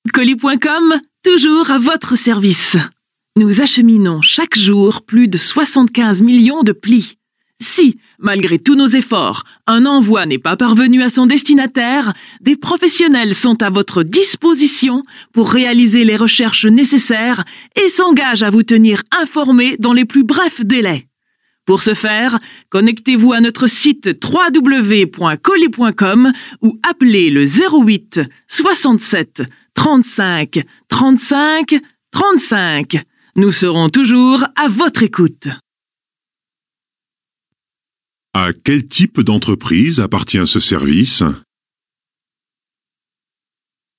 Colis.com, toujours à votre service. Nous acheminons chaque jour plus de 75 millions de plis. Si, malgré tous nos efforts, un envoi n'est pas parvenu à son destinataire, des professionnels sont à votre disposition pour réaliser les recherches nécessaires et s'engagent à vous tenir informés dans les plus brefs délais. Pour ce faire, connectez-vous à notre site www.colis.com ou appelez le 08 67 35 35 35. Nous serons toujours à votre écoute. À quel type d'entreprise appartient ce service ?